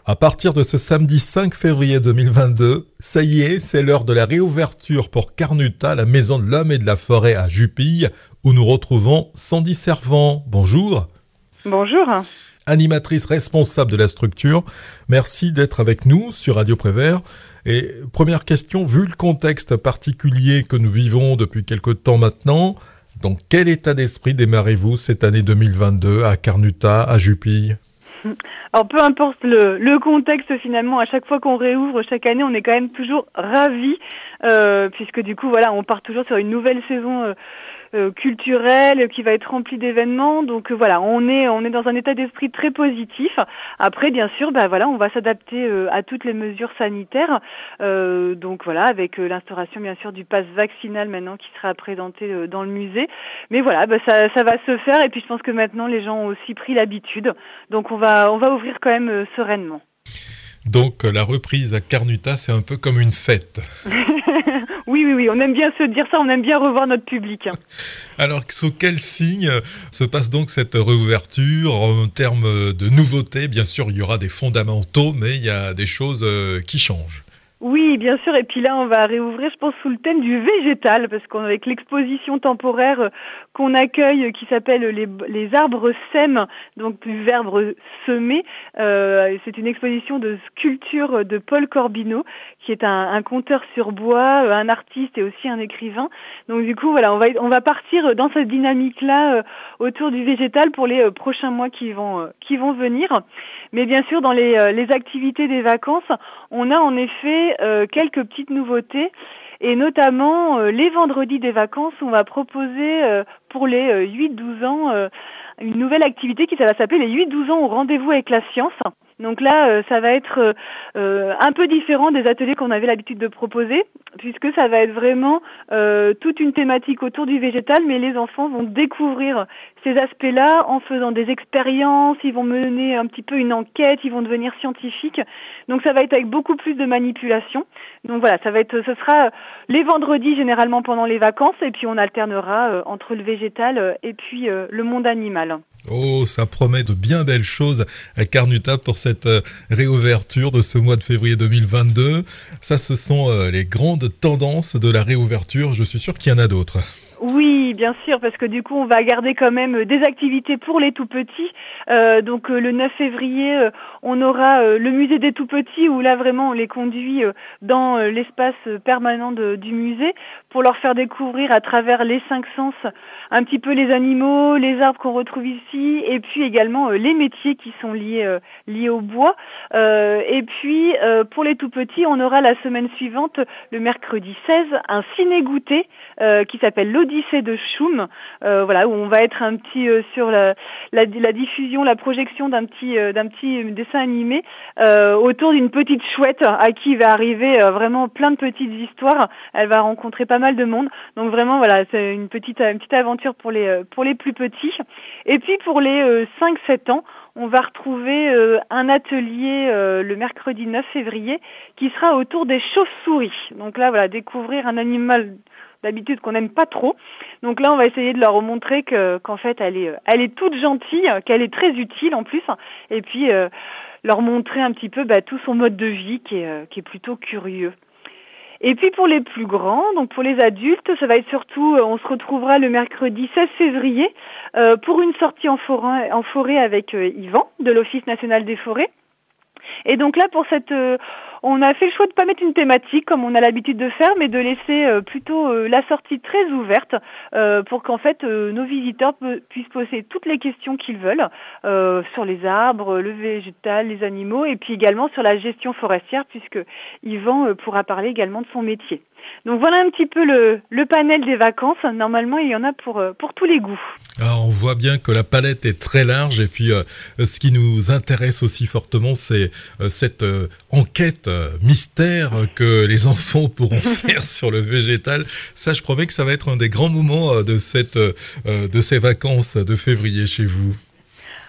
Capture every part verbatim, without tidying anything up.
À partir de ce samedi cinq février deux mille vingt-deux, ça y est, c'est l'heure de la réouverture pour Carnuta, la maison de l'homme et de la forêt à Jupille, où nous retrouvons Sandy Servant. Bonjour. Bonjour. Animatrice responsable de la structure, merci d'être avec nous sur Radio Prévert. Et première question, vu le contexte particulier que nous vivons depuis quelque temps maintenant, dans quel état d'esprit démarrez-vous cette année deux mille vingt-deux à Carnuta, à Jupille ? Alors peu importe le, le contexte finalement, à chaque fois qu'on réouvre chaque année, on est quand même toujours ravis, euh, puisque du coup voilà, on part toujours sur une nouvelle saison euh, euh, culturelle qui va être remplie d'événements. Donc euh, voilà, on est on est dans un état d'esprit très positif. Après bien sûr, bah voilà, on va s'adapter euh, à toutes les mesures sanitaires. Euh, donc voilà, avec euh, l'instauration bien sûr du pass vaccinal maintenant qui sera présenté euh, dans le musée. Mais voilà, bah, ça ça va se faire et puis je pense que maintenant les gens ont aussi pris l'habitude. Donc on va on va ouvrir quand même euh, sereinement. Donc la reprise à Carnuta, c'est un peu comme une fête. Oui, oui, oui, on aime bien se dire ça, on aime bien revoir notre public. Alors, sous quel signe se passe donc cette réouverture en termes de nouveautés? Bien sûr, il y aura des fondamentaux, mais il y a des choses qui changent. Oui, bien sûr, et puis là on va réouvrir, je pense, sous le thème du végétal, parce qu'avec l'exposition temporaire qu'on accueille, qui s'appelle les, les arbres sèment, donc du verbe semer, euh, c'est une exposition de sculpture de Paul Corbineau, qui est un, un conteur sur bois, un artiste et aussi un écrivain. Donc du coup, voilà, on va, on va partir dans cette dynamique-là euh, autour du végétal pour les euh, prochains mois qui vont, euh, qui vont venir. Mais bien sûr, dans les, euh, les activités des vacances, on a en effet Euh, quelques petites nouveautés et notamment euh, les vendredis des vacances où on va proposer euh, pour les euh, huit douze ans euh, une nouvelle activité qui ça va s'appeler les huit douze ans au rendez-vous avec la science. Donc là, euh, ça va être euh, un peu différent des ateliers qu'on avait l'habitude de proposer, puisque ça va être vraiment euh, toute une thématique autour du végétal, mais les enfants vont découvrir ces aspects-là en faisant des expériences, ils vont mener un petit peu une enquête, ils vont devenir scientifiques. Donc ça va être avec beaucoup plus de manipulation. Donc voilà, ça va être, ce sera les vendredis généralement pendant les vacances, et puis on alternera euh, entre le végétal et puis euh, le monde animal. Oh, ça promet de bien belles choses à Carnuta pour cette réouverture de ce mois de février deux mille vingt-deux. Ça, ce sont les grandes tendances de la réouverture. Je suis sûr qu'il y en a d'autres. Oui, bien sûr, parce que du coup, on va garder quand même des activités pour les tout-petits. Euh, donc euh, le neuf février, euh, on aura euh, le musée des tout-petits, où là, vraiment, on les conduit euh, dans euh, l'espace permanent de, du musée pour leur faire découvrir à travers les cinq sens un petit peu les animaux, les arbres qu'on retrouve ici, et puis également euh, les métiers qui sont liés, euh, liés au bois. Euh, et puis, euh, pour les tout-petits, on aura la semaine suivante, le mercredi seize, un ciné-goûter euh, qui s'appelle l'Odyssée de Choum, euh, voilà, où on va être un petit euh, sur la, la, la diffusion, la projection d'un petit, euh, d'un petit dessin animé euh, autour d'une petite chouette à qui il va arriver euh, vraiment plein de petites histoires. Elle va rencontrer pas mal de monde. Donc vraiment, voilà, c'est une petite, une petite aventure pour les, pour les plus petits. Et puis pour les euh, cinq sept ans, on va retrouver euh, un atelier euh, le mercredi neuf février qui sera autour des chauves-souris. Donc là, voilà, découvrir un animal d'habitude qu'on n'aime pas trop. Donc là, on va essayer de leur montrer que, qu'en fait, elle est, elle est toute gentille, qu'elle est très utile en plus, et puis euh, leur montrer un petit peu bah, tout son mode de vie qui est, euh, qui est plutôt curieux. Et puis pour les plus grands, donc pour les adultes, ça va être surtout, on se retrouvera le mercredi seize février euh, pour une sortie en forêt, en forêt avec euh, Yvan de l'Office national des forêts. Et donc là, pour cette, euh, on a fait le choix de pas mettre une thématique comme on a l'habitude de faire, mais de laisser euh, plutôt euh, la sortie très ouverte euh, pour qu'en fait euh, nos visiteurs pe- puissent poser toutes les questions qu'ils veulent euh, sur les arbres, le végétal, les animaux, et puis également sur la gestion forestière, puisque Yvan euh, pourra parler également de son métier. Donc voilà un petit peu le, le panel des vacances. Normalement, il y en a pour, pour tous les goûts. Alors, on voit bien que la palette est très large et puis euh, ce qui nous intéresse aussi fortement, c'est euh, cette euh, enquête euh, mystère que les enfants pourront faire sur le végétal. Ça, je promets que ça va être un des grands moments euh, de, cette, euh, de ces vacances de février chez vous.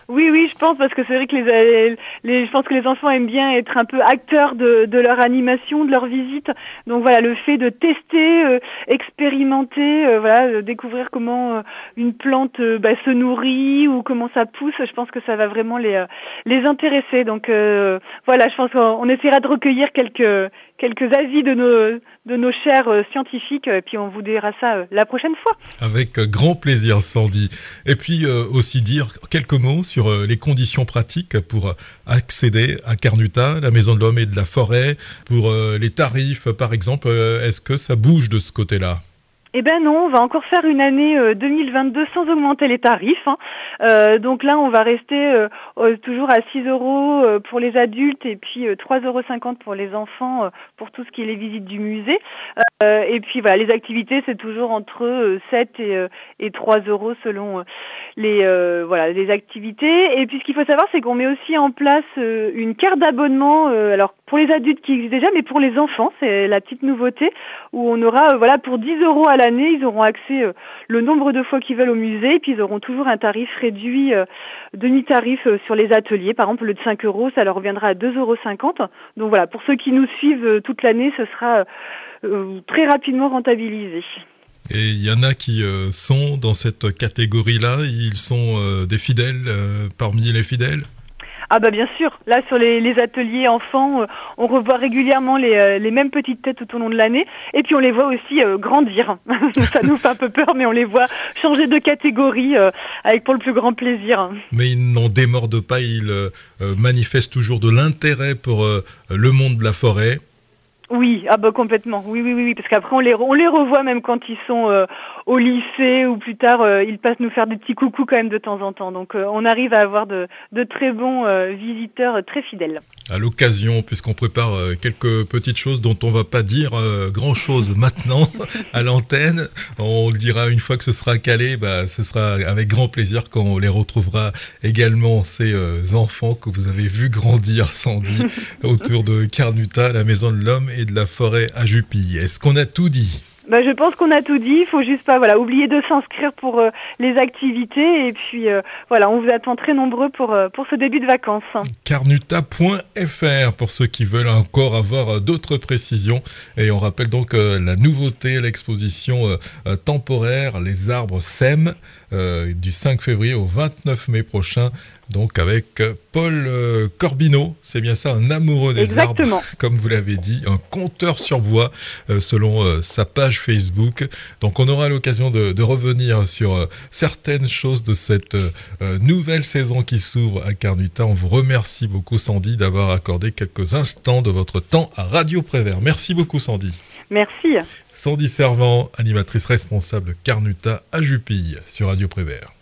Oui, oui, je pense, parce que c'est vrai que les, les, je pense que les enfants aiment bien être un peu acteurs de, de leur animation, de leur visite. Donc voilà, le fait de tester, euh, expérimenter, euh, voilà, euh, découvrir comment euh, une plante euh, bah, se nourrit ou comment ça pousse, je pense que ça va vraiment les, euh, les intéresser. Donc euh, voilà, je pense qu'on essaiera de recueillir quelques quelques avis de nos de nos chers euh, scientifiques, et puis on vous dira ça euh, la prochaine fois. Avec euh, grand plaisir, Sandy. Et puis euh, aussi dire quelques mots sur euh, les conditions pratiques pour euh, accéder à Carnuta, la Maison de l'Homme et de la Forêt, pour euh, les tarifs par exemple. Euh, est-ce que ça bouge de ce côté-là ? Eh ben non, on va encore faire une année euh, deux mille vingt-deux sans augmenter les tarifs. Hein. Euh, donc là, on va rester euh, euh, toujours à six euros euh, pour les adultes et puis euh, trois euros cinquante pour les enfants euh, pour tout ce qui est les visites du musée. Euh, et puis voilà, les activités, c'est toujours entre euh, sept et, euh, et trois euros selon euh, les euh, voilà les activités. Et puis ce qu'il faut savoir, c'est qu'on met aussi en place euh, une carte d'abonnement. Euh, alors pour les adultes qui existent déjà, mais pour les enfants, c'est la petite nouveauté où on aura euh, voilà pour dix euros à l'année, ils auront accès euh, le nombre de fois qu'ils veulent au musée, et puis ils auront toujours un tarif réduit, euh, demi-tarif euh, sur les ateliers. Par exemple, le de cinq euros, ça leur reviendra à deux euros cinquante. Donc voilà, pour ceux qui nous suivent euh, toute l'année, ce sera euh, très rapidement rentabilisé. Et il y en a qui euh, sont dans cette catégorie-là, ils sont euh, des fidèles euh, parmi les fidèles ? Ah bah bien sûr, là sur les, les ateliers enfants, euh, on revoit régulièrement les, euh, les mêmes petites têtes tout au long de l'année, et puis on les voit aussi euh, grandir. Ça nous fait un peu peur, mais on les voit changer de catégorie euh, avec pour le plus grand plaisir. Mais ils n'en démordent pas, ils euh, manifestent toujours de l'intérêt pour euh, le monde de la forêt. Oui, ah bah complètement, oui, oui, oui, oui, parce qu'après on les, on les revoit même quand ils sont euh, au lycée ou plus tard, euh, ils passent nous faire des petits coucous quand même de temps en temps. Donc euh, on arrive à avoir de, de très bons euh, visiteurs euh, très fidèles. À l'occasion, puisqu'on prépare euh, quelques petites choses dont on va pas dire euh, grand-chose maintenant à l'antenne, on le dira une fois que ce sera calé, bah, ce sera avec grand plaisir quand on les retrouvera également, ces euh, enfants que vous avez vus grandir, Sandy, autour de Carnuta, la Maison de l'Homme et de la Forêt à Jupille. Est-ce qu'on a tout dit ? Bah, je pense qu'on a tout dit. Il faut juste pas, voilà, oublier de s'inscrire pour euh, les activités. Et puis, euh, voilà, on vous attend très nombreux pour euh, pour ce début de vacances. Carnuta point F R pour ceux qui veulent encore avoir euh, d'autres précisions. Et on rappelle donc euh, la nouveauté, l'exposition euh, euh, temporaire Les Arbres Sèment euh, du cinq février au vingt-neuf mai prochain. Donc avec Paul euh, Corbineau, c'est bien ça, un amoureux des Exactement. arbres, comme vous l'avez dit, un conteur sur bois euh, selon euh, sa page Facebook. Donc on aura l'occasion de, de revenir sur euh, certaines choses de cette euh, nouvelle saison qui s'ouvre à Carnuta. On vous remercie beaucoup, Sandy, d'avoir accordé quelques instants de votre temps à Radio Prévert. Merci beaucoup, Sandy. Merci. Sandy Servant, animatrice responsable Carnuta à Jupille sur Radio Prévert.